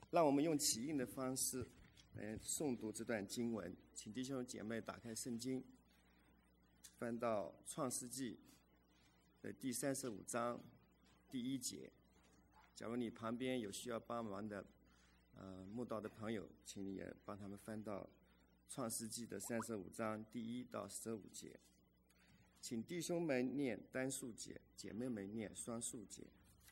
让我们用起印的方式来诵读这段经文。请弟兄姐妹打开圣经，翻到创世纪的第35章第1节。假如你旁边有需要帮忙的慕道的朋友，请你也帮他们翻到创世纪的35章第1到15节。请弟兄们念单数节，姐妹们念双数节。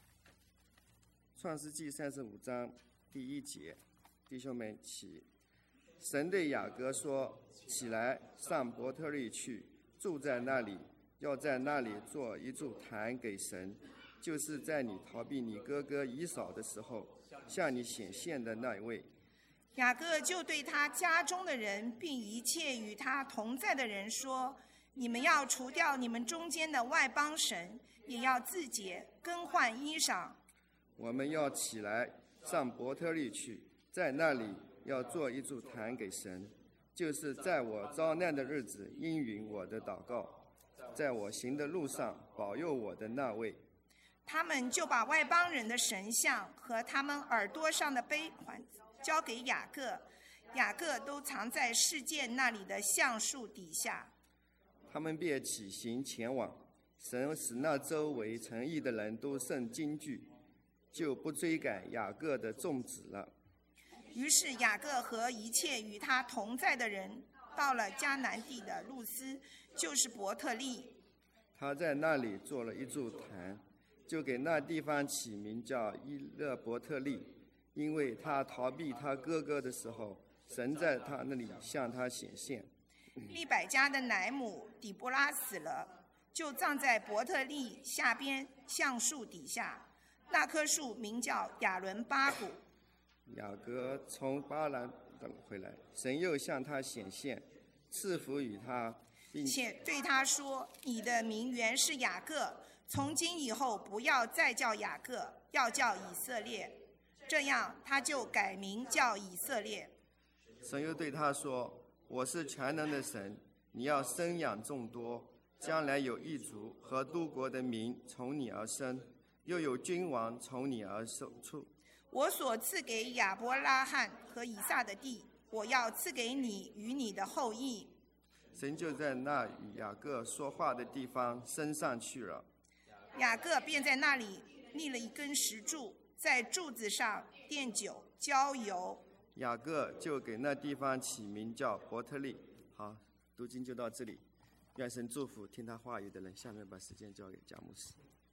创世纪35章第1节，弟兄们起。神对雅各说：起来，上伯特利去，住在那里，要在那里做一柱坛给神，就是在你逃避你哥哥以扫的时候向你显现的那一位。 雅各就对他家中的人并一切与他同在的人说：你们要除掉你们中间的外邦神，也要自洁，更换衣裳。 我们要起来，上伯特利去，在那里要做一柱坛给神，就是在我遭难的日子应允我的祷告，在我行的路上保佑我的那位。 他们就把外邦人的神像和他们耳朵上的杯环交给雅各，雅各都藏在示剑那里的橡树底下。 他们便起行前往，神使那周围城邑的人都甚惊惧，就不追赶雅各的众子了。 于是雅各和一切与他同在的人到了迦南地的路斯，就是伯特利。 他在那里做了一柱坛，就给那地方起名叫伊勒伯特利，因为他逃避他哥哥的时候，神在他那里向他显现。 利百加的奶母底波拉死了，就葬在伯特利下边橡树底下，那棵树名叫亚伦巴谷。 雅各从巴兰回来，神又向他显现，赐福与他，并且对他说：你的名原是雅各，从今以后不要再叫雅各，要叫以色列。这样他就改名叫以色列。 神又对他说：我是全能的神，你要生养众多，将来有一族和多国的民从你而生，又有君王从你而出。 我所赐给亚伯拉罕和以撒的地，我要赐给你与你的后裔。 神就在那与雅各说话的地方升上去了。 雅各便在那里立了一根石柱，在柱子上奠酒浇油。 雅各就给那地方起名叫伯特利。好，读经就到这里。愿神祝福听他话语的人。下面把时间交给贾牧师。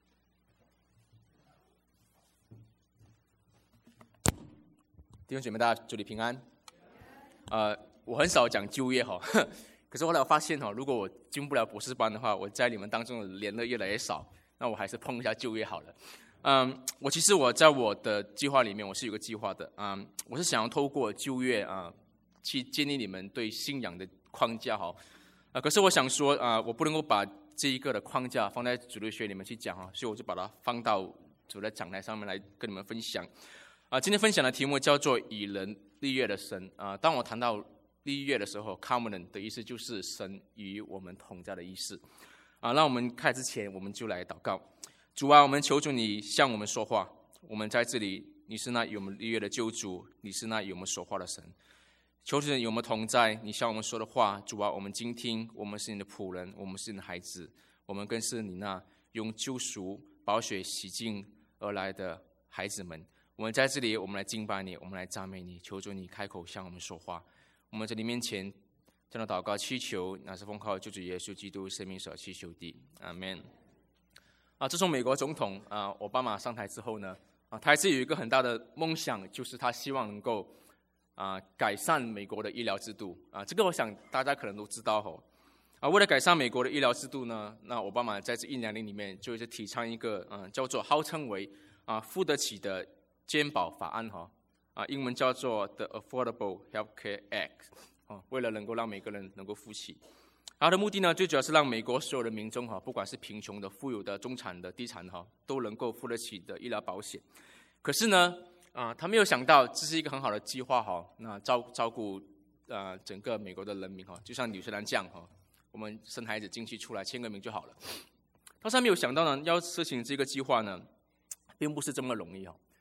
弟兄姐妹，大家祝你平安。我很少讲就业哈，可是后来我发现哈，如果我进不了博士班的话，我在你们当中的连的越来越少，那我还是碰一下就业好了。其实我在我的计划里面，我是有个计划的。我是想要透过就业去建立你们对信仰的框架哈。可是我想说我不能够把这一个的框架放在主日学里面去讲哈，所以我就把它放到主的讲台上面来跟你们分享。今天分享的题目叫做以人立约的神。当我谈到立约的时候 covenant 的意思就是神与我们同在的意思。那我们开始之前，我们就来祷告。主啊，我们求主你向我们说话，我们在这里，你是那与我们立约的救主，你是那与我们说话的神。求主你与我们同在，你向我们说的话，主啊，我们倾听，我们是你的仆人，我们是你的孩子，我们更是你那用救赎宝血洗净而来的孩子们。我们在这里，我们来敬拜你，我们来赞美你，求主你开口向我们说话。我们在你面前这样的祷告祈求，那是奉靠救主耶稣基督生命所祈求的，阿们。自从美国总统奥巴马上台之后呢，他还是有一个很大的梦想，就是他希望能够改善美国的医疗制度。这个我想大家可能都知道为了改善美国的医疗制度呢，那奥巴马在这1-2年里面就一直提倡一个叫做号称为付得起的健保法案英文叫做 The Affordable Healthcare Act 为了能够让每个人能够付起。它的目的呢，最主要是让美国所有的民众不管是贫穷的、富有的、中产的、低产的都能够付得起的医疗保险。可是呢他没有想到这是一个很好的计划那照顾整个美国的人民就像纽西兰这样我们生孩子进去出来签个名就好了。但是他没有想到呢，要实行这个计划呢并不是这么容易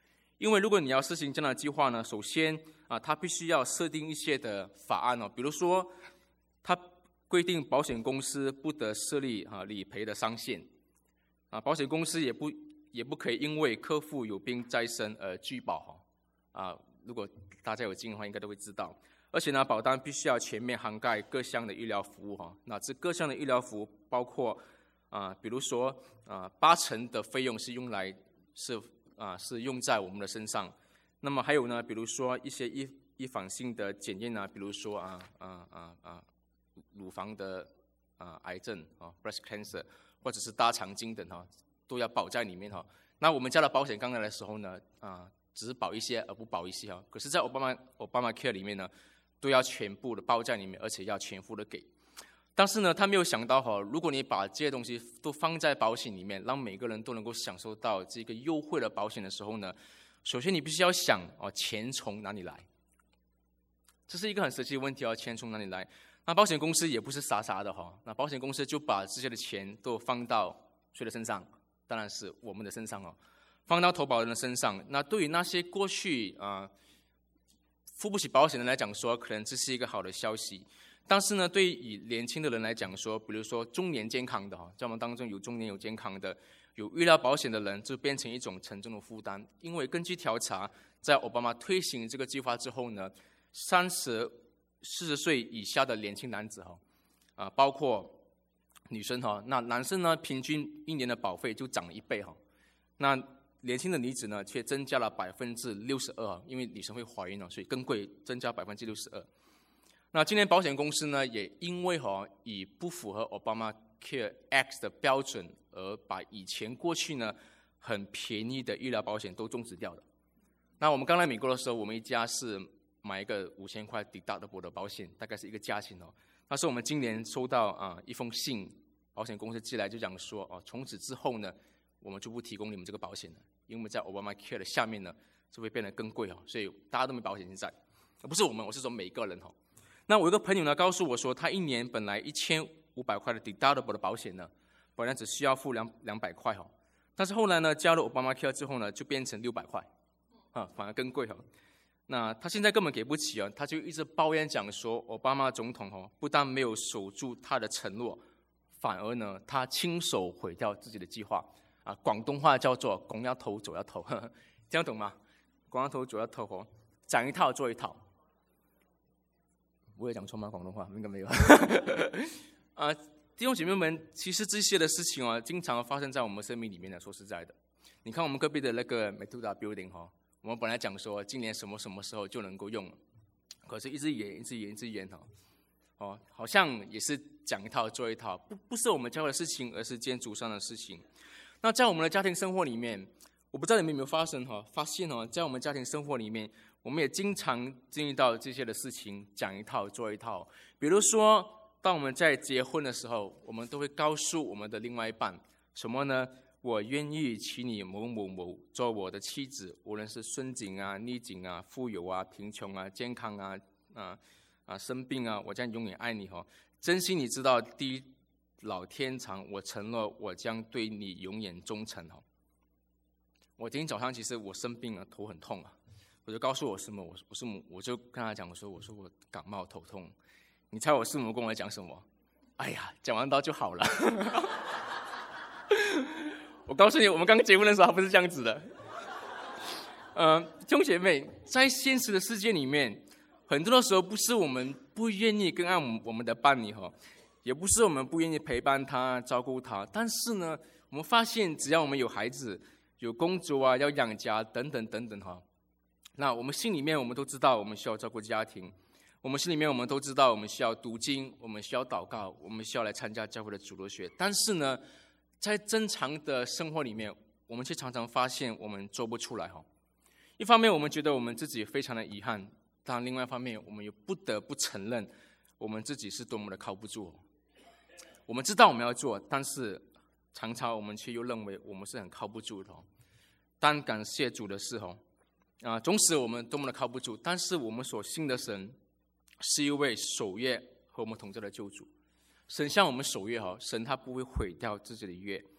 因为如果你要实行这样的计划呢，首先它必须要设定一些的法案比如说它规定保险公司不得设立理赔的上限保险公司也不可以因为客户有病在身而拒保如果大家有经验的话，应该都会知道。而且呢，保单必须要全面涵盖各项的医疗服务那这各项的医疗服务包括比如说80%的费用是用在我们的身上。那么还有呢，比如说一些预防性的检验比如说乳房的癌症breast cancer 或者是大肠镜等都要保在里面那我们家的保险刚来的时候呢只是保一些而不保一些可是在 Obamacare 里面呢都要全部的包在里面，而且要全付的给。但是呢，他没有想到如果你把这些东西都放在保险里面，让每个人都能够享受到这个优惠的保险的时候呢，首先你必须要想钱从哪里来，这是一个很实际的问题钱从哪里来？那保险公司也不是傻傻的那保险公司就把这些的钱都放到谁的身上？当然是我们的身上放到投保人的身上。那对于那些过去付不起保险的人来讲说，可能这是一个好的消息。但是呢，对于年轻的人来讲说，比如说中年健康的在我们当中有中年有健康的有医疗保险的人，就变成一种沉重的负担。因为根据调查，在奥巴马推行这个计划之后呢，40岁以下的年轻男子包括女生那男生呢平均一年的保费就涨了1倍那年轻的女子呢却增加了62%因为女生会怀孕所以更贵，增加62%。那今年保险公司呢也因为以不符合 Obamacare Act 的标准而把以前过去呢很便宜的医疗保险都终止掉了。那我们刚来美国的时候，我们一家是买一个5000块 deductible 的保险，大概是一个价钱但是我们今年收到一封信，保险公司寄来就讲说从此之后呢我们就不提供你们这个保险了，因为在 Obamacare 的下面呢就会变得更贵所以大家都没保险现在。不是我们，我是说每个人那我有个朋友呢告诉我说，他一年本来1500块的 deductible 的保险呢，本来只需要付200块但是后来呢加入 Obamacare 之后呢就变成600块反而更贵那他现在根本给不起他就一直抱怨讲说，奥巴马总统不但没有守住他的承诺，反而呢他亲手毁掉自己的计划广东话叫做公一頭做一套这样懂吗？公一頭做一套讲一套做一套。我有讲错吗？广东话应该没有弟兄姐妹们，其实这些的事情经常发生在我们生命里面的。说实在的，你看我们隔壁的那个 Method Building 我们本来讲说今年什么时候就能够用，可是一直延好像也是讲一套做一套，不是我们教会的事情，而是今天主上的事情。那在我们的家庭生活里面，我不知道你们有没有发现在我们家庭生活里面，我们也经常经历到这些的事情，讲一套做一套。比如说当我们在结婚的时候，我们都会告诉我们的另外一半什么呢？我愿意娶你某某某做我的妻子，无论是顺境逆境富有贫穷健康生病我将永远爱你真心你知道地老天长，我承诺我将对你永远忠诚我今天早上其实我生病了，头很痛我就告诉我师母，我就跟他讲我说我感冒头痛。你猜我师母跟我讲什么？哎呀，讲完刀就好了我告诉你，我们刚结婚的时候还不是这样子的弟兄姐妹，在现实的世界里面，很多的时候不是我们不愿意跟爱我们的伴侣也不是我们不愿意陪伴他照顾他，但是呢我们发现只要我们有孩子有工作要养家等等等等那我们心里面我们都知道我们需要照顾家庭，我们心里面我们都知道我们需要读经，我们需要祷告，我们需要来参加教会的主日学，但是呢在正常的生活里面，我们却常常发现我们做不出来一方面我们觉得我们自己非常的遗憾，但另外一方面我们又不得不承认我们自己是多么的靠不住我们知道我们要做，但是常常我们却又认为我们是很靠不住的但感谢主的是纵使我们多么的靠不住，但是我们所信的神是一位守约和我们同在的救主。神向我们守约神他不会毁掉自己的约。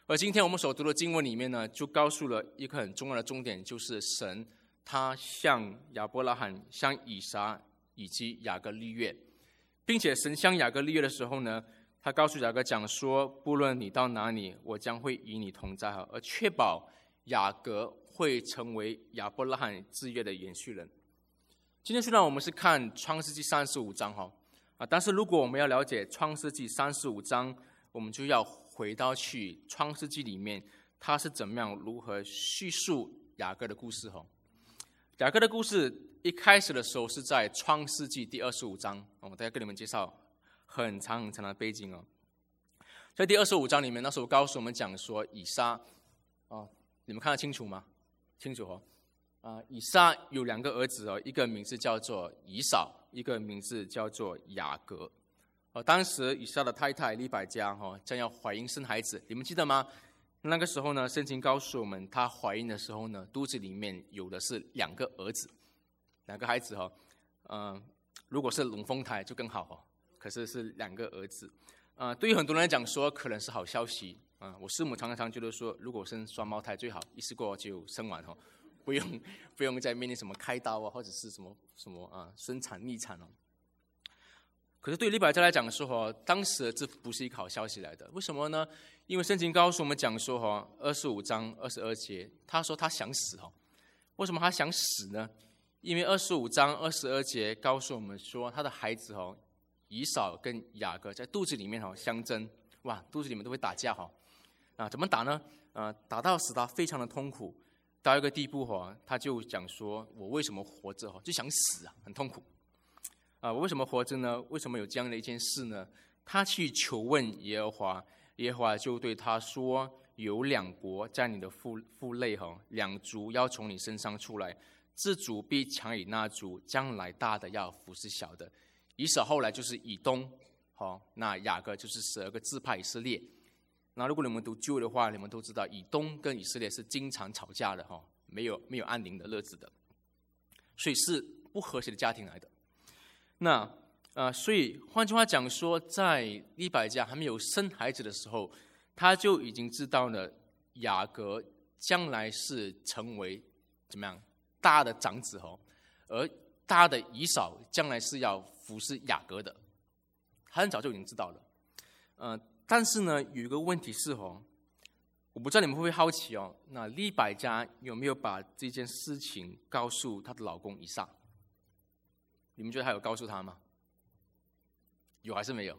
而今天我们所读的经文里面呢，就告诉了一个很重要的重点，就是神他向亚伯拉罕、向以撒以及雅各立约，并且神向雅各立约的时候呢，他告诉雅各讲说，不论你到哪里，我将会与你同在，而确保雅各会成为亚伯拉罕之约的延续人。今天虽然我们是看创世纪35章但是如果我们要了解创世纪35章，我们就要回到去创世纪里面，他是怎么样如何叙述雅各的故事。雅各的故事一开始的时候是在创世纪第25章，我大概跟你们介绍很长很长的背景。在第25章里面，那时候告诉我们讲说以撒你们看得清楚吗？清楚以撒有2个儿子一个名字叫做以扫，一个名字叫做雅各。当时以撒的太太利百加将要怀孕生孩子，你们记得吗？那个时候呢，圣经告诉我们，她怀孕的时候呢，肚子里面有的是2个儿子，2个孩子如果是龙凤胎就更好可是是2个儿子。对于很多人来讲说，可能是好消息我师母常常觉得说，如果生双胞胎最好，一次过就生完不用再面临什么开刀或者是什么生产逆产可是对于利百加来讲说当时这不是一个好消息来的。为什么呢？因为圣经告诉我们讲说25章22节，他说他想死为什么他想死呢？因为25章22节告诉我们说，他的孩子以扫跟雅各在肚子里面相争，哇，肚子里面都会打架怎么打呢？打到使他非常的痛苦，到一个地步他就讲说，我为什么活着就想死很痛苦我为什么活着呢？为什么有这样的一件事呢？他去求问耶和华，耶和华就对他说，有2国在你的腹内2族要从你身上出来，这族必强于那族，将来大的要服侍小的。以扫后来就是以东那雅各就是12个支派以色列。那如果你们读旧的话，你们都知道以东跟以色列是经常吵架的没有安宁的日子的，所以是不和谐的家庭来的。那所以换句话讲说，在利百加还没有生孩子的时候，他就已经知道了雅各将来是成为怎么样大的长子而大的以扫将来是要服侍雅各的，他很早就已经知道了。但是呢，有一个问题是我不知道你们会不会好奇那利百加有没有把这件事情告诉她的老公以撒？你们觉得他有告诉他吗？有还是没有？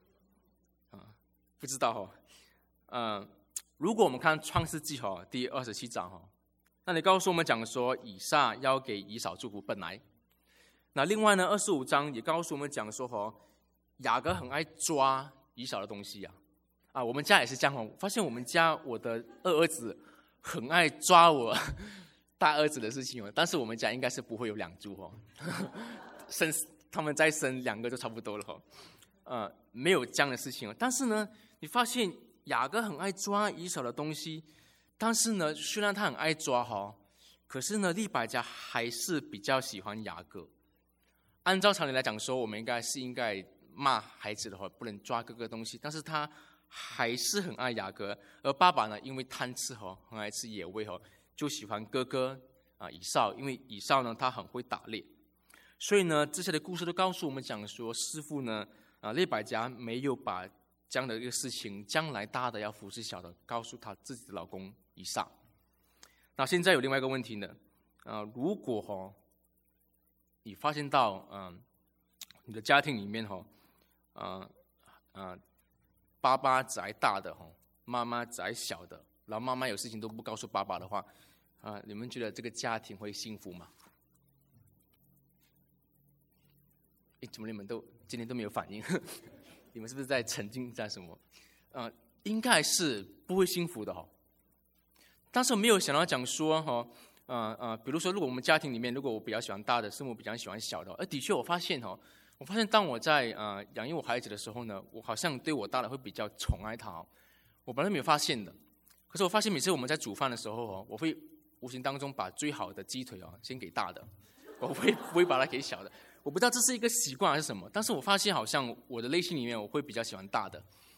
不知道如果我们看创世纪第27章那你告诉我们讲说以撒要给以扫祝福本来。那另外呢25章也告诉我们讲说雅各很爱抓以扫的东西我们家也是这样发现我们家我的2儿子很爱抓我大儿子的事情但是我们家应该是不会有2株他们再生2个就差不多了没有这样的事情但是呢，你发现雅各很爱抓以扫的东西，但是呢，虽然他很爱抓可是呢，利百加还是比较喜欢雅各。按照常理来讲说，我们应该骂孩子的话，不能抓哥哥的东西，但是他还是很爱雅各。而爸爸呢，因为贪吃很爱吃野味就喜欢哥哥以扫，因为以扫呢他很会打猎。所以呢，这些的故事都告诉我们讲说，师父呢利百加没有把这样的一个事情，将来大的要服侍小的，告诉他自己的老公以撒。那现在有另外一个问题呢，如果你发现到你的家庭里面爸爸只爱大的妈妈只爱小的，然后妈妈有事情都不告诉爸爸的话你们觉得这个家庭会幸福吗？怎么你们今天都没有反应？你们是不是在沉浸在什么？应该是不会幸福的但是我没有想到讲说比如说，如果我们家庭里面，如果我比较喜欢大的，师母比较喜欢小的，的确我发现当我在养育我孩子的时候呢，我好像对我大的会比较宠爱他我本来没有发现的，可是我发现每次我们在煮饭的时候我会无形当中把最好的鸡腿先给大的，我不会把它给小的。我不知道这是一个习惯还是什么，但是我发现好像我的内心里面我会比较喜欢大的，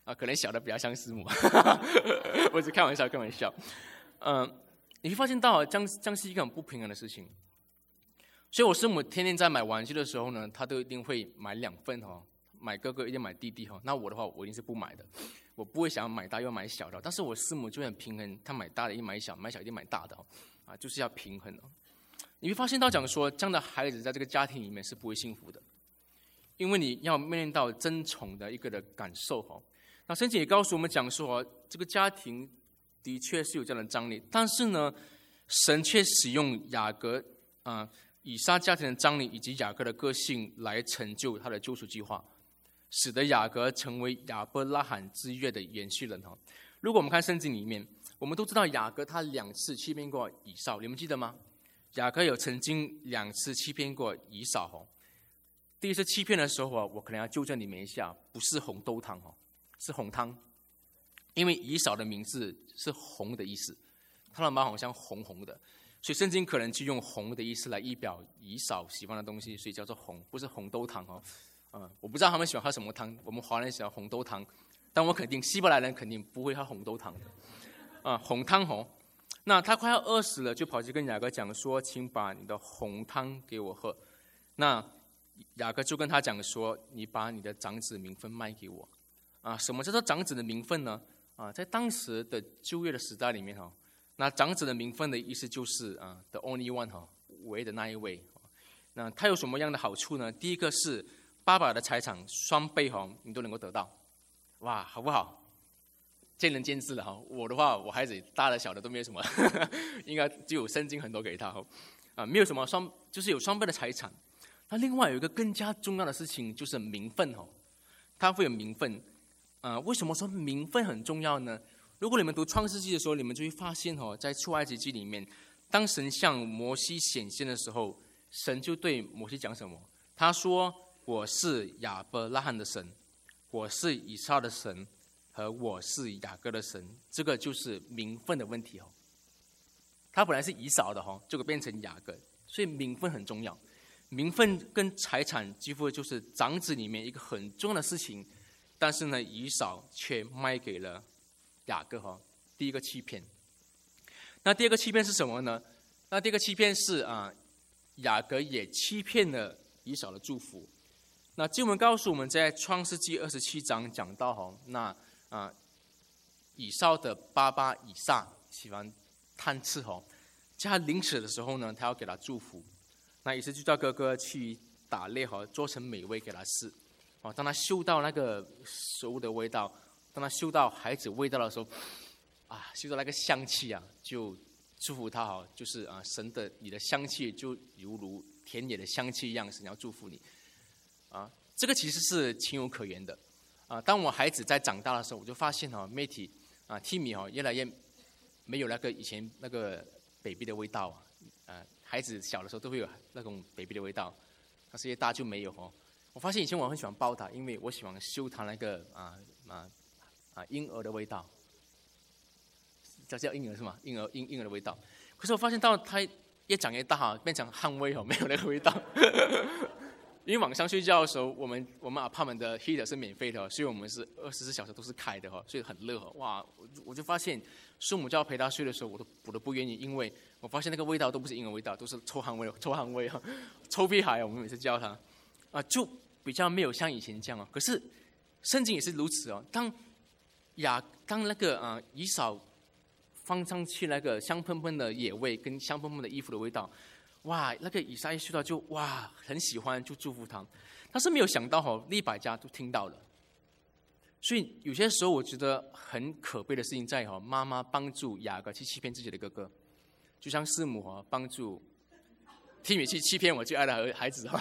可能小的比较像师母，我只开玩笑。你会发现到这样是一个很不平衡的事情。所以我师母天天在买玩具的时候呢，她都一定会买2份买哥哥一定买弟弟那我的话，我一定是不买的，我不会想要买大又买小的。但是我师母就很平衡，她买大的一定买小，买小一定买大的就是要平衡你会发现到讲说，这样的孩子在这个家庭里面是不会幸福的，因为你要面临到争宠的一个的感受那圣经也告诉我们讲说这个家庭的确是有这样的张力，但是呢，神却使用雅各以撒家庭的张力以及雅各的个性来成就他的救赎计划，使得雅各成为亚伯拉罕之约的延续人如果我们看圣经里面，我们都知道雅各他2次欺骗过以扫，你们记得吗？雅各有曾经2次欺骗过以扫第一次欺骗的时候我可能要纠正你们一下，不是红豆汤是红汤，因为以扫的名字是红的意思，他的毛好像红红的，所以圣经可能就用红的意思来意表以扫喜欢的东西，所以叫做红，不是红豆汤我不知道他们喜欢喝什么汤，我们华人喜欢红豆汤，但我肯定希伯来人肯定不会喝红豆汤的红汤那他快要饿死了，就跑去跟雅各讲说，请把你的红汤给我喝。那雅各就跟他讲说，你把你的长子名分卖给我什么叫做长子的名分呢在当时的旧约的时代里面那长子的名分的意思就是the only one 唯一的那一位那他有什么样的好处呢？第一个是爸爸的财产双倍你都能够得到，哇，好不好？见仁见智了我的话，我孩子大的小的都没有什么应该就有圣经很多给他没有什么就是有双倍的财产。那另外有一个更加重要的事情就是名分他会有名分为什么说名分很重要呢？如果你们读创世纪的时候，你们就会发现在出埃及记里面，当神向摩西显现的时候，神就对摩西讲什么？他说，我是亚伯拉罕的神，我是以撒的神，和我是雅各的神。这个就是名分的问题他本来是以扫的结果变成雅各，所以名分很重要。名分跟财产几乎就是长子里面一个很重要的事情，但是呢，以扫却卖给了雅各第一个欺骗。那第二个欺骗是什么呢？那第二个欺骗是雅各也欺骗了以扫的祝福。那经文告诉我们，在创世纪27章讲到那以扫的爸爸以撒喜欢贪吃在他临死的时候呢，他要给他祝福。那于是就叫哥哥去打猎做成美味给他吃当他嗅到那个食物的味道，当他嗅到孩子味道的时候嗅到那个香气就祝福他就是神的你的香气就犹如田野的香气一样，神要祝福你这个其实是情有可原的当我孩子在长大的时候，我就发现Matty Timmy 越来越没有那个以前那个 baby 的味道孩子小的时候都会有那种 baby 的味道，但是越大就没有我发现以前我很喜欢抱他，因为我喜欢嗅他那个婴儿的味道，叫婴儿是吗？婴儿的味道。可是我发现到他越长越大变成汗味没有那个味道。因为晚上睡觉的时候，我们apartment的 heater 是免费的所以我们是24小时都是开的所以很热哇！我就发现父母叫陪他睡的时候，我都不愿意，因为我发现那个味道都不是婴儿味道，都是臭汗味臭屁孩我们每次叫他就比较没有像以前这样可是圣经也是如此当那个以扫放上去那个香喷喷的野味跟香喷喷的衣服的味道，哇，那个以撒一嗅到就哇很喜欢，就祝福他。但是没有想到利百加都听到了，所以有些时候我觉得很可悲的事情在妈妈帮助雅各去欺骗自己的哥哥，就像师母帮助提米去欺骗我最爱的孩子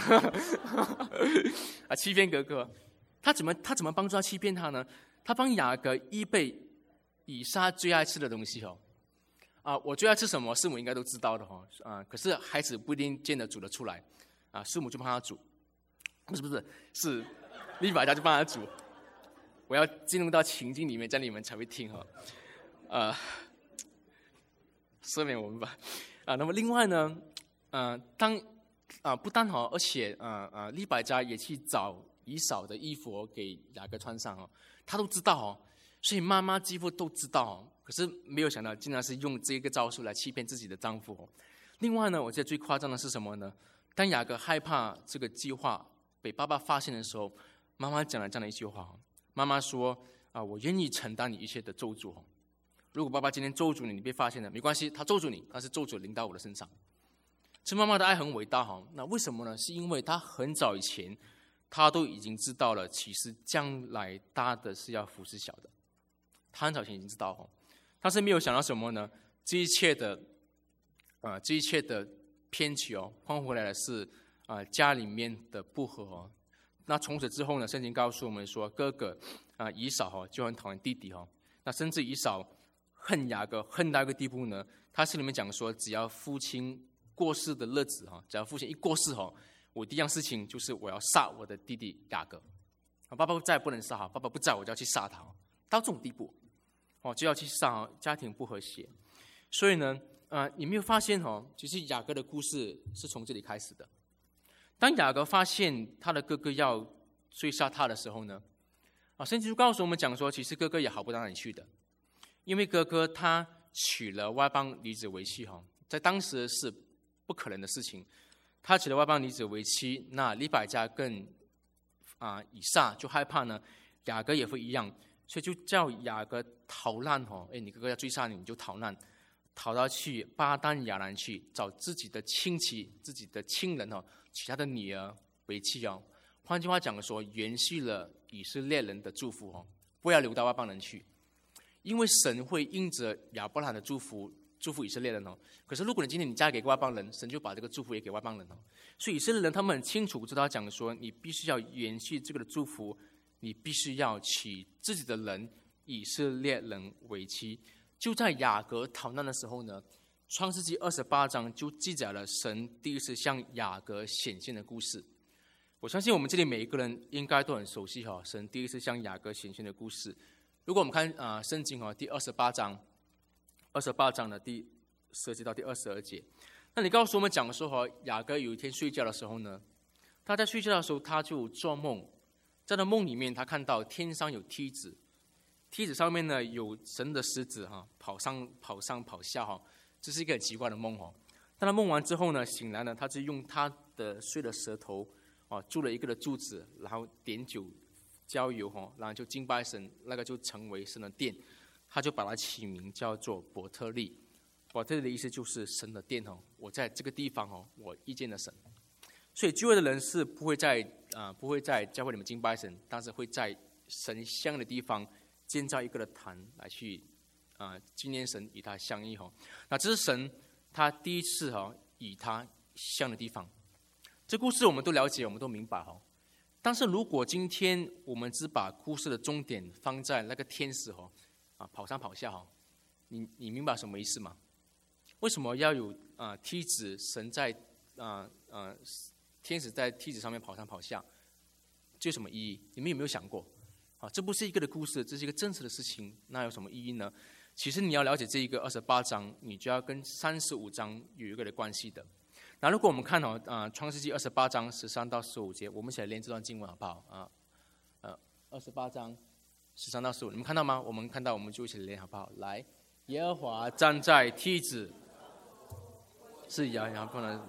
欺骗哥哥。他怎么帮助他欺骗他呢？他帮雅各预备以撒最爱吃的东西我最爱吃什么，师母应该都知道的可是孩子不一定见得煮得出来师母就帮他煮，不是是利百加就帮他煮。我要进入到情境里面，这样你们才会听赦免我们吧那么另外呢不但而且利百加也去找以扫的衣服给雅各穿上他都知道所以妈妈几乎都知道可是没有想到竟然是用这个招数来欺骗自己的丈夫另外呢，我觉得最夸张的是什么呢？当雅各害怕这个计划被爸爸发现的时候，妈妈讲了这样的一句话，妈妈说我愿意承担你一切的咒诅如果爸爸今天咒诅你，你被发现了没关系，他咒诅你，但是咒诅临到我的身上。这妈妈的爱很伟大那为什么呢？是因为她很早以前她都已经知道了，其实将来大的是要服侍小的，她很早以前已经知道但是没有想到什么呢？这一切的偏曲换回来的是家里面的不和那从此之后呢，圣经告诉我们说，哥哥以扫就很讨厌弟弟那甚至以扫恨雅各恨到一个地步呢，他心里面讲说，只要父亲过世的日子只要父亲一过世我第一样事情就是我要杀我的弟弟雅各爸爸在不能杀爸爸不在我就要去杀他到这种地步就要去杀家庭不和谐。所以呢你没有发现其实雅各的故事是从这里开始的。当雅各发现他的哥哥要追杀他的时候呢圣经就告诉我们讲说，其实哥哥也好不到哪里去的，因为哥哥他娶了外邦女子为妻在当时是不可能的事情。他娶了外邦女子为妻，那利百加跟以撒就害怕呢雅各也会一样，所以就叫雅各逃难你哥哥要追杀你，你就逃难，逃到去巴旦亚兰去找自己的亲戚自己的亲人娶他的女儿为妻换句话讲说，延续了以色列人的祝福不要留到外邦人去，因为神会因着亚伯拉罕的祝福以色列人可是如果你今天你嫁给外邦人，神就把这个祝福也给外邦人所以以色列人他们很清楚知道讲说，你必须要延续这个的祝福，你必须要娶自己的人以色列人为妻。就在雅各逃难的时候呢，创世纪28章就记载了神第一次向雅各显现的故事。我相信我们这里每一个人应该都很熟悉神第一次向雅各显现的故事。如果我们看圣经第28章的第10节到第22节，那你告诉我们讲说雅各有一天睡觉的时候呢，他在睡觉的时候他就做梦，在那梦里面他看到天上有梯子，梯子上面呢有神的狮子跑上跑下这是一个很奇怪的梦当他梦完之后呢，醒来呢，他就用他的碎的舌头筑了一个的柱子，然后点酒浇油然后就敬拜神，那个就成为神的殿，他就把它起名叫做伯特利。伯特利的意思就是神的殿我在这个地方我遇见了神。所以聚会的人是不会在教会里面敬拜神，但是会在神像的地方建造一个的坛来去纪念神与他相遇那这是神他第一次与他像的地方。这故事我们都了解，我们都明白但是如果今天我们只把故事的重点放在那个天使跑上跑下你明白什么意思吗？为什么要有梯子，神在天使在梯子上面跑上跑下，这有什么意义？你们有没有想过这不是一个的故事，这是一个真实的事情，那有什么意义呢？其实你要了解这一个28章，你就要跟35章有一个的关系的。那如果我们看创世纪28章13到15节，我们一起来练这段经文好不好28章13到15，你们看到吗？我们看到，我们就一起来练好不好？来，耶和华站在梯子，是亚伯兰，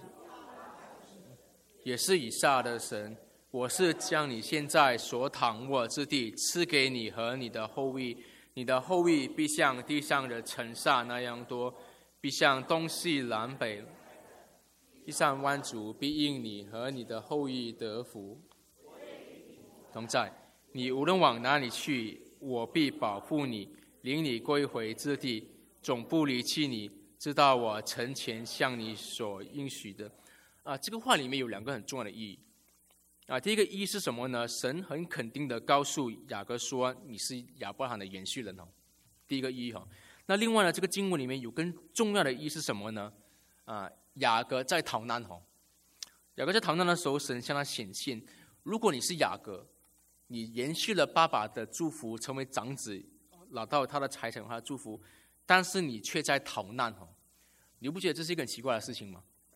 也是以撒的神。我是将你现在所躺卧之地赐给你和你的后裔，你的后裔必像地上的尘沙那样多，必向东西南北，地上万族必因你和你的后裔得福同在。你无论往哪里去，我必保护你，领你归回之地，总不离弃你，直到我从前向你所应许的。这个话里面有两个很重要的意义。第一个意义是什么呢？神很肯定的告诉雅各说，你是亚伯拉罕的延续人第一个意义那另外呢，这个经文里面有更重要的意义是什么呢？雅各在逃难雅各在逃难的时候，神向他显现，如果你是雅各，你延续了爸爸的祝福，成为长子，拿到他的财产和他的祝福，但是你却在逃难你不觉得这是一个很奇怪的事情吗？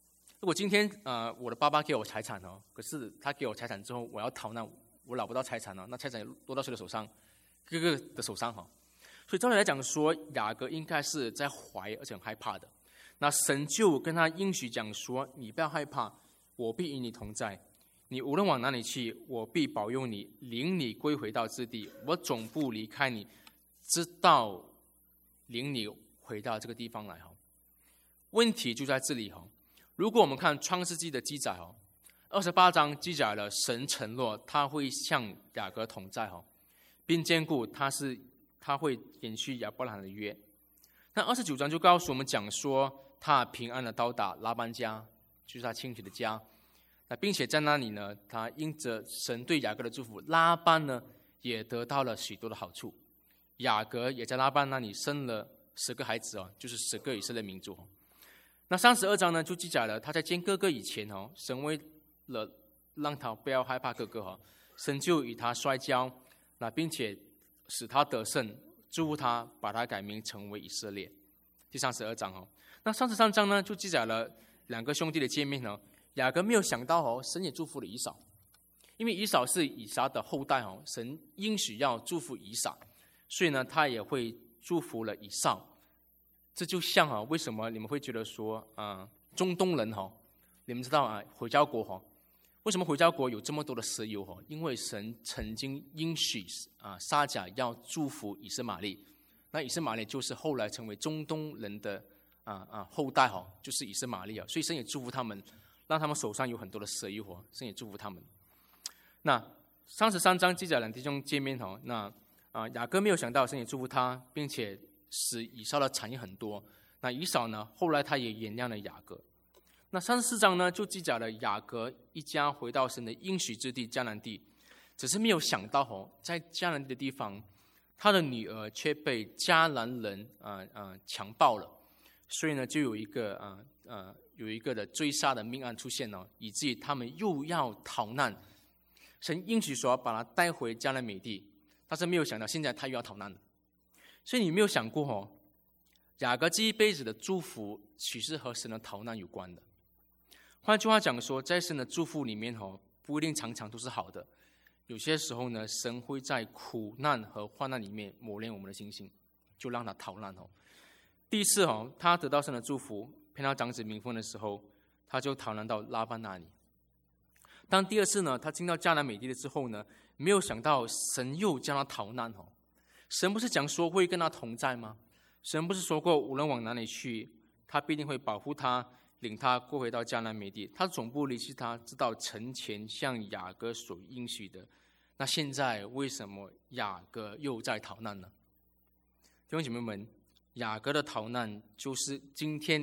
如果今天我的爸爸给我财产哦，可是他给我财产之后，我要逃难，我拿不到财产哦，那财产落到谁的手上？哥哥的手上哈。所以照理来讲说，雅各应该是在怀疑而且很害怕的。那神就跟他应许讲说：“你不要害怕，我必与你同在。你无论往哪里去，我必保佑你，领你归回到之地。我总不离开你，直到领你回到这个地方来。”哈，问题就在这里哈。如果我们看创世纪的记载哦，28章记载了神承诺他会向雅各同在哈，并坚固他会延续亚伯拉罕的约。那29章就告诉我们讲说，他平安的到达拉班家，就是他亲戚的家。那并且在那里呢，他因着神对雅各的祝福，拉班呢也得到了许多的好处。雅各也在拉班那里生了10个孩子哦，就是10个以色列民族。那32章呢，就记载了他在见哥哥以前哦，神为了让他不要害怕哥哥哦，神就与他摔跤，那并且使他得胜，祝福他，把他改名成为以色列。第32章哦，那33章呢，就记载了2个兄弟的见面哦。雅各没有想到哦，神也祝福了以扫，因为以扫是以撒的后代哦，神应许要祝福以撒，所以呢，他也会祝福了以扫。这就像为什么你们会觉得说中东人你们知道回教国为什么回教国有这么多的石油因为神曾经应许撒迦要祝福以斯玛利，那以斯玛利就是后来成为中东人的后代就是以斯玛利所以神也祝福他们，让他们手上有很多的石油神也祝福他们。那33章记载了弟兄见面那雅各没有想到神也祝福他，并且使以扫的产业很多。那以扫呢，后来他也原谅了雅各。那34章呢，就记载了雅各一家回到神的应许之地迦南地，只是没有想到在迦南地的地方，他的女儿却被迦南人强暴了，所以呢，就有一个的追杀的命案出现了，以至于他们又要逃难。神应许说把他带回迦南美地，但是没有想到现在他又要逃难了。所以你没有想过雅各这一辈子的祝福其实和神的逃难有关的。换句话讲说，在神的祝福里面不一定常常都是好的，有些时候呢，神会在苦难和患难里面磨练我们的信心，就让他逃难第一次他得到神的祝福，骗到长子名分的时候，他就逃难到拉班那里。当第二次呢，他进到迦南美地了之后呢，没有想到神又将他逃难神不是讲说会跟他同在吗？神不是说过无论往哪里去，他必定会保护他，领他过回到迦南美地，他总不离弃他，直到成全像雅各所应许的。那现在为什么雅各又在逃难呢？弟兄姐妹们，雅各的逃难就是今天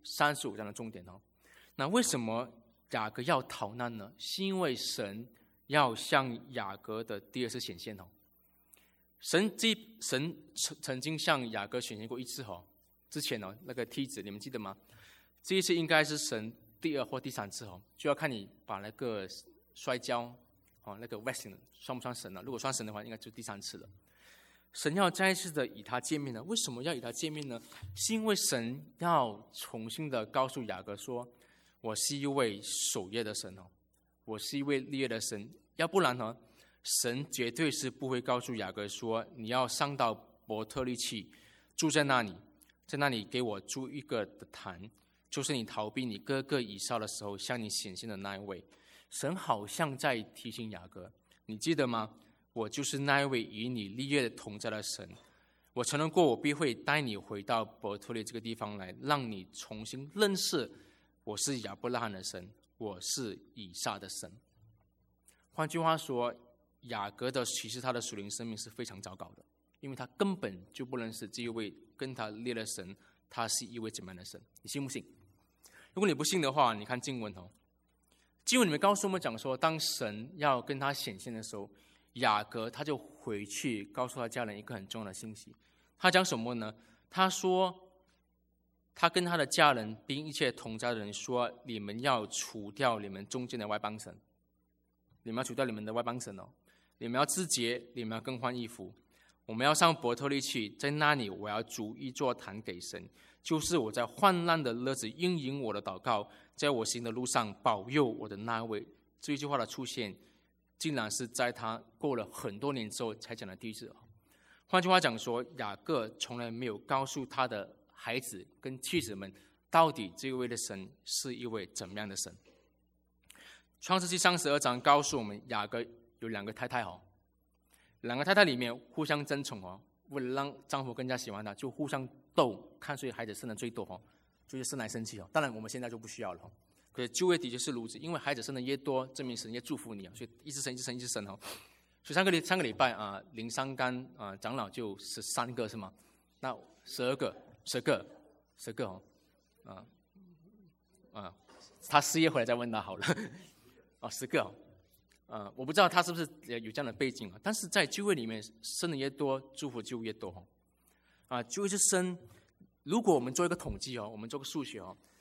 35章的重点那为什么雅各要逃难呢？是因为神要向雅各的第二次显现神曾经向雅各显现过一次之前那个梯子你们记得吗？这一次应该是神第2或第3次就要看你把那个摔跤那个 wrestling 算不算神了？如果算神的话，应该就第3次了。神要再一次的与他见面呢？为什么要与他见面呢？是因为神要重新的告诉雅各说，我是一位守约的神我是一位立约的神，要不然神绝对是不会告诉雅各说，你要上到伯特利去，住在那里，在那里给我筑一个的坛，就是你逃避你哥哥以扫的时候向你显现的那一位。神好像在提醒雅各，你记得吗？我就是那一位与你立约同在的神，我承诺过我必会带你回到伯特利这个地方来，让你重新认识我是亚伯拉罕的神，我是以撒的神。换句话说，雅各的其实他的属灵生命是非常糟糕的，因为他根本就不认识这一位跟他立的神，他是一位怎么样的神？你信不信？如果你不信的话，你看经文经文里面告诉我们讲说，当神要跟他显现的时候，雅各他就回去告诉他家人一个很重要的信息。他讲什么呢？他说他跟他的家人并一切同在的人说，你们要除掉你们中间的外邦神，你们要除掉你们的外邦神你们要自洁，你们要更换衣服，我们要上伯特利去，在那里我要筑一座坛给神， 就是我在患难的日子应允我的祷告，在我行的路上保佑我的那位。这一句话的出现，竟然是在他过了很多年之后才讲的第一次。换句话讲说，雅各从来没有告诉他的孩子跟妻子们，到底这位的神是一位怎么样的神。创世纪32章告诉我们，雅各有2个太太，2个太太里面互相争宠，为了让丈夫更加喜欢她，就互相斗，看谁孩子生的最多，就是生来生去。当然我们现在就不需要了，可是旧约的确是如此，因为孩子生的越多，证明神越祝福你，所以一直生一直生一直生。所以上个礼拜灵山干长老就13个是吗？那12个他失业回来再问他好了。10个我不知道他是不是有这样的背景，但是在旧约里面生的越多，祝福就越多。旧约是生，如果我们做一个统计，我们做个数学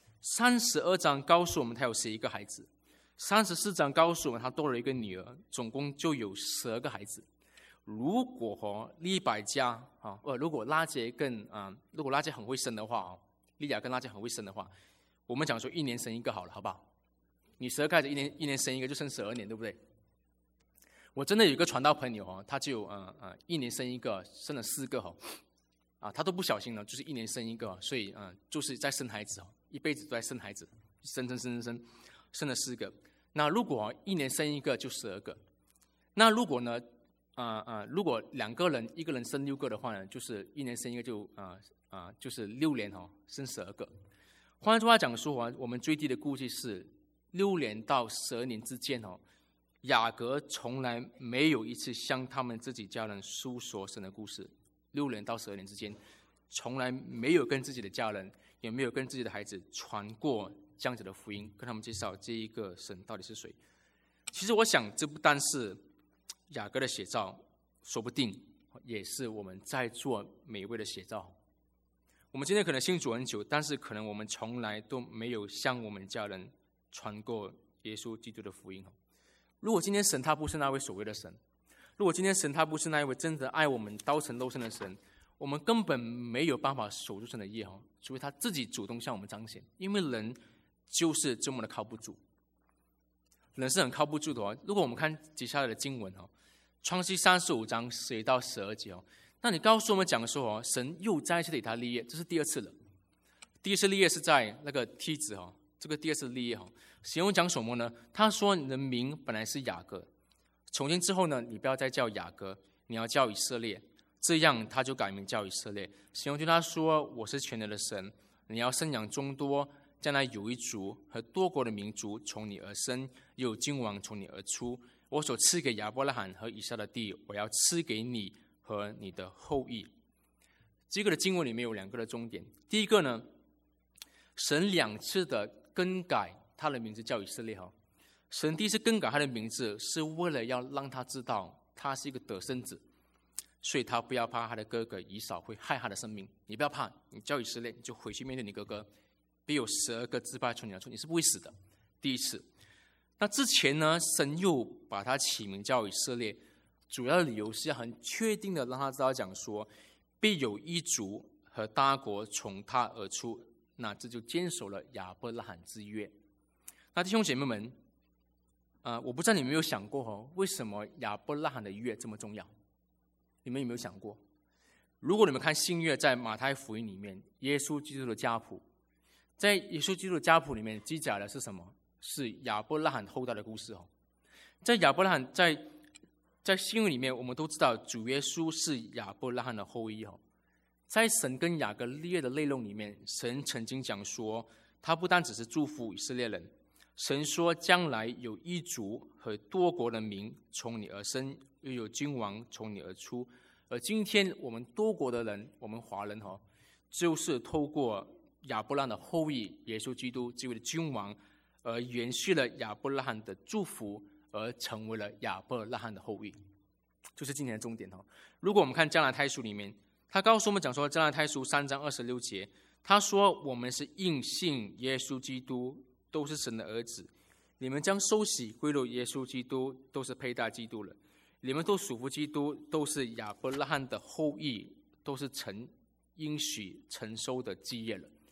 ，32章告诉我们他有11个孩子，34章告诉我们他多了一个女儿，总共就有12个孩子。如果利百加如果拉结很会生的话，利亚跟拉结很会生的话，我们讲说1年生一个好了，好不好？你12个孩子一年生一个，就生12年，对不对？我真的有一个传道朋友他就1年生一个，生了4个他都不小心了，就是1年生一个，所以就是在生孩子一辈子都在生孩子，生了4个。那如果1年生一个就12个，那如果呢如果2个人1个人生6个的话呢，就是1年生一个就是6年生12个。换句话讲说我们最低的估计是6年到12年之间雅各从来没有一次向他们自己家人诉说神的故事。6年到12年之间，从来没有跟自己的家人，也没有跟自己的孩子传过这样子的福音，跟他们介绍这一个神到底是谁。其实我想，这不单是雅各的写照，说不定也是我们在座每一位的写照。我们今天可能信主很久，但是可能我们从来都没有向我们家人传过耶稣基督的福音。如果今天神他不是那位所谓的神，如果今天神他不是那一位真的爱我们道成肉身的神，我们根本没有办法守住神的约，除非他自己主动向我们彰显。因为人就是这么的靠不住，人是很靠不住的。如果我们看接下来的经文创世记35章11到12节那你告诉我们讲说神又再一次给他立业，这是第2次了。第一次立业是在那个梯子这个第2次立业神又讲什么呢？他说你的名本来是雅各，从今之后呢，你不要再叫雅各，你要叫以色列。这样他就改名叫以色列。神又对他说，我是全能的神，你要生养众多，将来有一族和多国的民族从你而生，又有君王从你而出。我所赐给亚伯拉罕和以撒的地，我要赐给你和你的后裔。这个的经文里面有2个的重点。第一个呢，神2次的更改他的名字叫以色列。神第一次更改他的名字，是为了要让他知道他是一个得胜子，所以他不要怕他的哥哥以扫会害他的生命。你不要怕，你叫以色列，你就回去面对你哥哥，必有12个支派从你而出，你是不会死的。第一次。那之前呢，神又把他起名叫以色列，主要的理由是要很确定的让他知道讲说，必有一族和大国从他而出，那这就坚守了亚伯拉罕之约。那弟兄姐妹们，我不知道你们有没有想过为什么亚伯拉罕的约这么重要？你们有没有想过？如果你们看新约在马太福音里面，耶稣基督的家谱，在耶稣基督的家谱里面记载的是什么？是亚伯拉罕后代的故事。在亚伯拉罕在新约里面，我们都知道主耶稣是亚伯拉罕的后裔。在神跟雅各立约的内容里面，神曾经讲说，他不单只是祝福以色列人，神说将来有一族和多国的民从你而生，又有君王从你而出。而今天我们多国的人，我们华人就是透过亚伯拉罕的后裔耶稣基督这位的君王，而延续了亚伯拉罕的祝福，而成为了亚伯拉罕的后裔。就是今天的重点。如果我们看加拉太书里面，他告诉我们讲说，加拉太书3章26节，他说我们是因信耶稣基督，都是神的儿子。你们将受洗归入耶稣基督，都是佩戴基督了。你们都属乎基督，都是亚伯拉罕的后裔，都是承应许承受的基业了。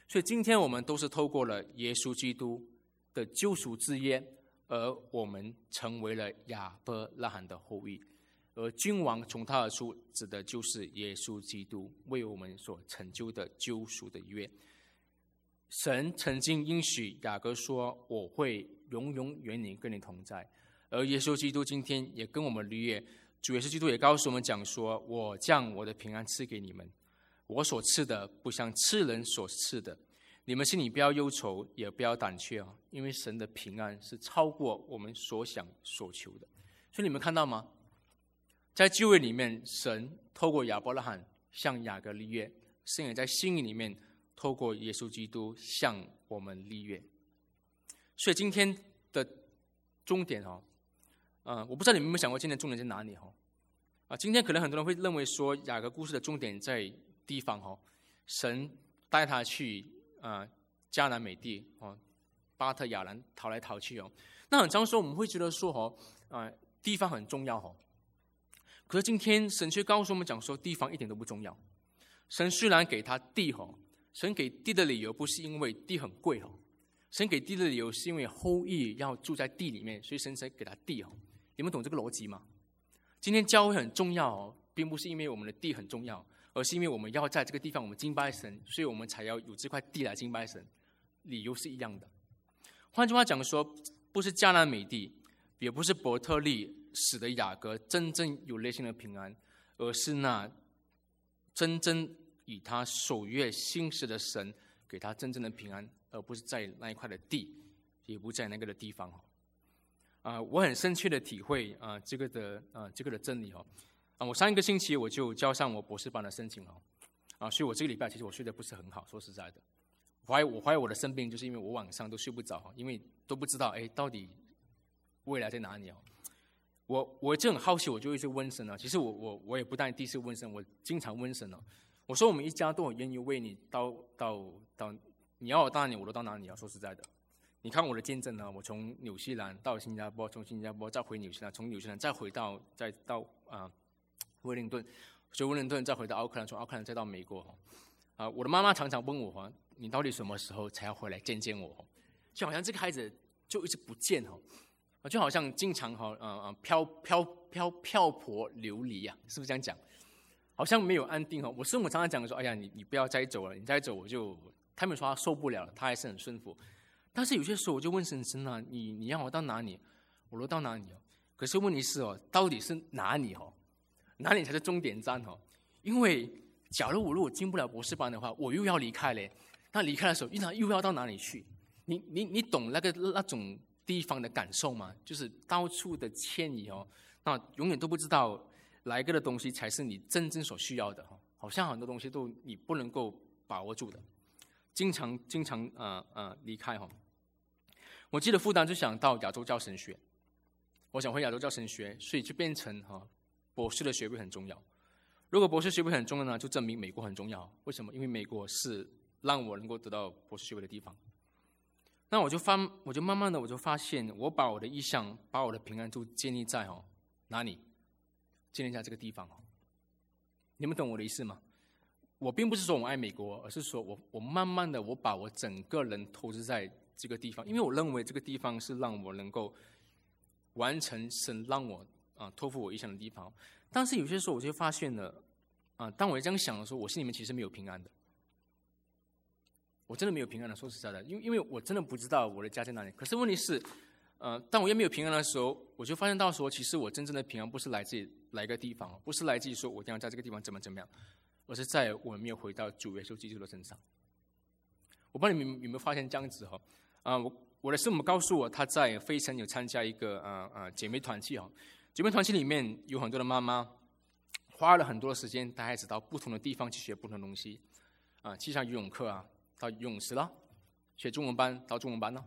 所以今天我们都是透过了耶稣基督的救赎之约，而我们成为了亚伯拉罕的后裔，而君王从他而出，指的就是耶稣基督为我们所成就的救赎的约。神曾经应许雅各说，我会永永远远跟你同在，而耶稣基督今天也跟我们立约，主耶稣基督也告诉我们讲说，我将我的平安赐给你们，我所赐的不像赐人所赐的，你们心里不要忧愁，也不要胆怯，因为神的平安是超过我们所想所求的。所以你们看到吗？在旧约里面，神透过亚伯拉罕向雅各立约，神也在新约里面透过耶稣基督向我们立约。所以今天的重点我不知道你们有没有想过今天的重点在哪里今天可能很多人会认为说雅各故事的重点在地方神带他去迦南美地巴特亚兰逃来逃去那很常说我们会觉得说地方很重要可是今天神却告诉我们讲说地方一点都不重要。神虽然给他地神给地的理由不是因为地很贵神给地的理由是因为后裔要住在地里面，所以神才给他地你们懂这个逻辑吗？今天教会很重要并不是因为我们的地很重要，而是因为我们要在这个地方我们敬拜神，所以我们才要有这块地来敬拜神，理由是一样的。换句话讲说，不是迦南美地，也不是伯特利使得雅各真正有内心的平安，而是那真正以他守约信实的神给他真正的平安，而不是在那一块的地，也不在那个的地方我很深切的体会这个的真理我上一个星期我就交上我博士班的申请所以我这个礼拜其实我睡得不是很好，说实在的，我怀疑我的生病就是因为我晚上都睡不着因为都不知道到底未来在哪里我就很好奇，我就一直问神其实我也不但第一次问神，我经常问神我说我们一家都很愿意为你到你要我到哪里我都到哪里说实在的，你看我的见证我从纽西兰到新加坡，从新加坡再回纽西兰，从纽西兰再到威灵顿，所以威灵顿再回到奥克兰，从奥克兰再到美国我的妈妈常常问我你到底什么时候才要回来见见我就好像这个孩子就一直不见就好像经常漂泊流离是不是这样讲？好像没有安定我师母常常讲说，哎呀你不要再走了，你再走他们说他受不了了，他还是很顺服。但是有些时候我就问神你让我到哪里我都到哪里可是问题是到底是哪里哪里才是终点站因为假如我进不了博士班的话，我又要离开了，那离开的时候又要到哪里去？你懂那种地方的感受吗？就是到处的迁移那永远都不知道哪一个的东西才是你真正所需要的好像很多东西都你不能够把握住的，经常离开我记得负担就想到亚洲教神学，我想回亚洲教神学，所以就变成博士的学位很重要。如果博士学位很重要呢，就证明美国很重要。为什么？因为美国是让我能够得到博士学位的地方。那我就慢慢的我就发现，我把我的意向，把我的平安就建立在哪里？建立在这个地方你们懂我的意思吗？我并不是说我爱美国，而是说我慢慢的我把我整个人投资在这个地方，因为我认为这个地方是让我能够完成神让我托付我意向的地方。但是有些时候我就发现了当我这样想的时候，我心里面其实没有平安的，我真的没有平安的。说实在的，因为我真的不知道我的家在哪里。可是问题是当我也没有平安的时候，我就发现到说，其实我真正的平安不是来自于哪一个地方，不是来自于说我一定要在这个地方怎么样，而是在我没有回到主耶稣基督的身上。我不知道你们有没有发现这样子我的师母告诉我，她在费城有参加一个姐妹团契姐妹团契里面有很多的妈妈花了很多的时间带孩子到不同的地方去学不同的东西去上游泳课到游泳池了，学中文班到中文班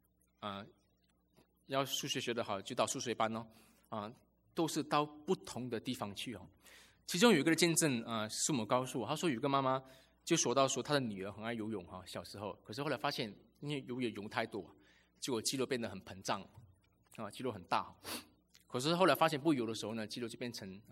要数学学得好就到数学班都是到不同的地方去其中有一个见证师母告诉我，她说有一个妈妈就说到说她的女儿很爱游泳小时候，可是后来发现因为游太多，结果肌肉变得很膨胀肌肉很大，可是后来发现不游的时候呢，肌肉就变成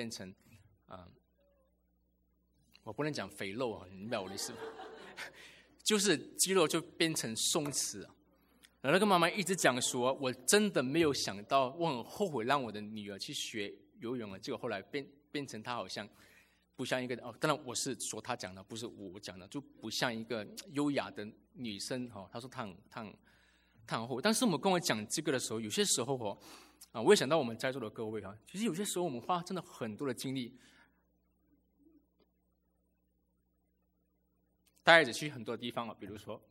我不能讲肥肉你明白我的意思吗？ 就是肌肉就变成松弛了。然后那个妈妈一直讲说，我真的没有想到，我很后悔让我的女儿去学游泳了。结果后来变成她好像不像一个当然我是说她讲的，不是我讲的，就不像一个优雅的女生她说她很后悔。但是我们跟我讲这个的时候，有些时候我也想到我们在座的各位其实有些时候我们花真的很多的精力，带孩子去很多地方比如说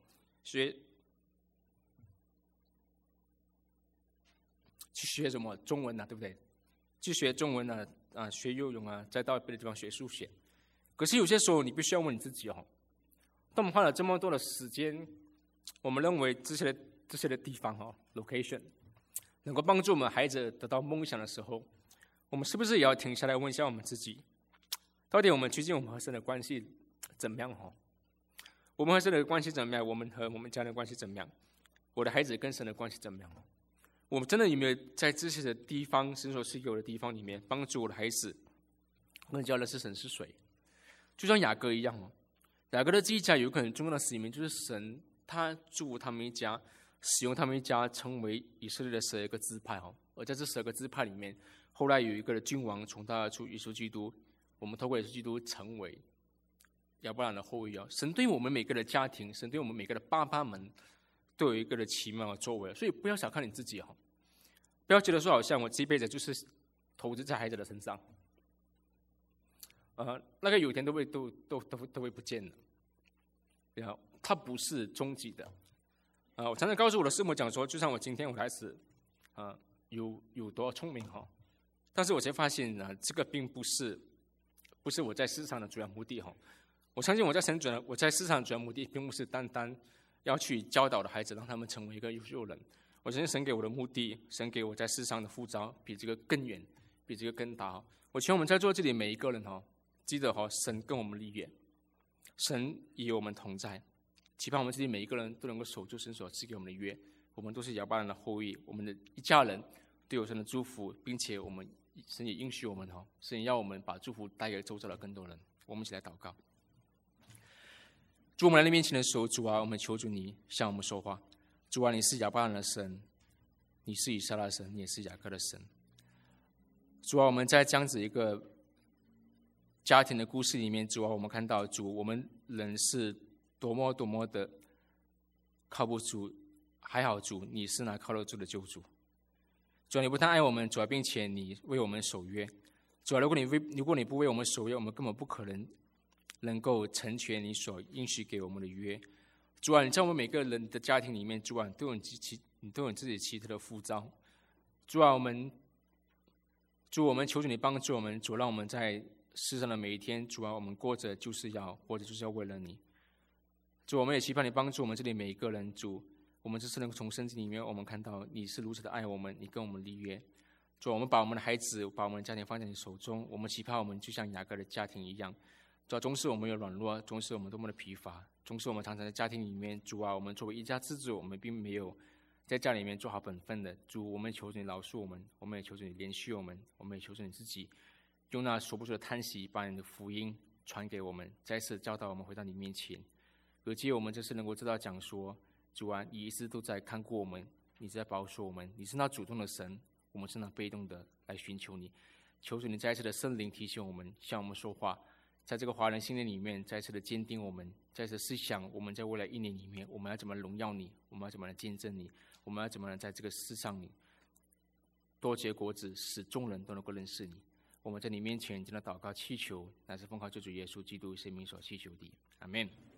去学什么中文对不对？去学中文学游泳再到别的地方学数学。可是有些时候你必须要问你自己当我们花了这么多的时间，我们认为这些的地方location 能够帮助我们孩子得到梦想的时候，我们是不是也要停下来问一下我们自己，到底我们最近我们和神的关系怎么样我们和神的关系怎么样？我们和我们家人的关系怎么样？我的孩子跟神的关系怎么样？我们真的有没有在这些的地方，神所赐给我的地方里面，帮助我的孩子更加认识神是谁？就像雅各一样雅各的这一家有一个很重要的使命，就是神他祝福他们一家，使用他们一家成为以色列的12个支派而在这12个支派里面，后来有一个的君王从他而出，耶稣基督，我们透过耶稣基督成为亚伯兰的后裔神对我们每个的家庭，神对我们每个的爸爸们都有一个的奇妙的作为，所以不要小看你自己不要觉得说好像我这辈子就是投资在孩子的身上，那个有一天都会不见的，它不是终极的。我常常告诉我的师母讲说，就像我今天我的孩子有多聪明但是我才发现这个并不是我在世上的主要目的我相信我在世上的主要目的并不是单单要去教导的孩子，让他们成为一个优秀人。我相信神给我的目的，神给我在世上的呼召比这个更远，比这个更大我希望我们在座这里每一个人记得神跟我们立约，神与我们同在，期盼我们自己每一个人都能够守住神所赐给我们的约。我们都是亚伯兰的后裔，我们的一家人都有神的祝福，并且神也应许我们神也要我们把祝福带给周遭的更多人。我们一起来祷告。主，我们来到你面前的时候，主我们求主你向我们说话。主你是亚伯兰的神，你是以撒的神，你也是雅各的神。主我们在这样子一个家庭的故事里面，主我们看到主，我们人是多么多么的靠不住，还好主你是那靠得住的救主。主你不但爱我们，主并且你为我们守约。主如果你不为我们守约，我们根本不可能够成全你所应许给我们的约。主你在我们每个人的家庭里面，主你都有自己奇特的呼召。主我们求主你帮助我们，主让我们在世上的每一天，主我们过着就是要为了你。主我们也期盼你帮助我们这里每一个人。主我们这次能够从圣经里面我们看到你是如此的爱我们，你跟我们立约。主我们把我们的孩子，把我们的家庭放在你手中，我们期盼我们就像雅各的家庭一样。主终是我们有软弱，终是我们多么的疲乏，终是我们常常在家庭里面，主我们作为一家之主，我们并没有在家里面做好本分的。主我们求主你饶恕我们，我们也求主你怜恤我们，我们也求主你自己用那说不出的叹息，把你的福音传给我们，再次教导我们回到你面前。而且我们就是能够知道讲说，主你一直都在看顾我们，你在保守我们，你是那主动的神，我们是那被动的来寻求你。求主你再次的圣灵提醒我们，向我们说话，在这个华人信念里面再次的坚定我们，再次思想我们在未来1年里面，我们要怎么荣耀你，我们要怎么来见证你，我们要怎么在这个世上里多结果子，使众人都能够认识你。我们在你面前真的祷告祈求，乃是奉靠救主耶稣基督圣名所祈求的，阿们。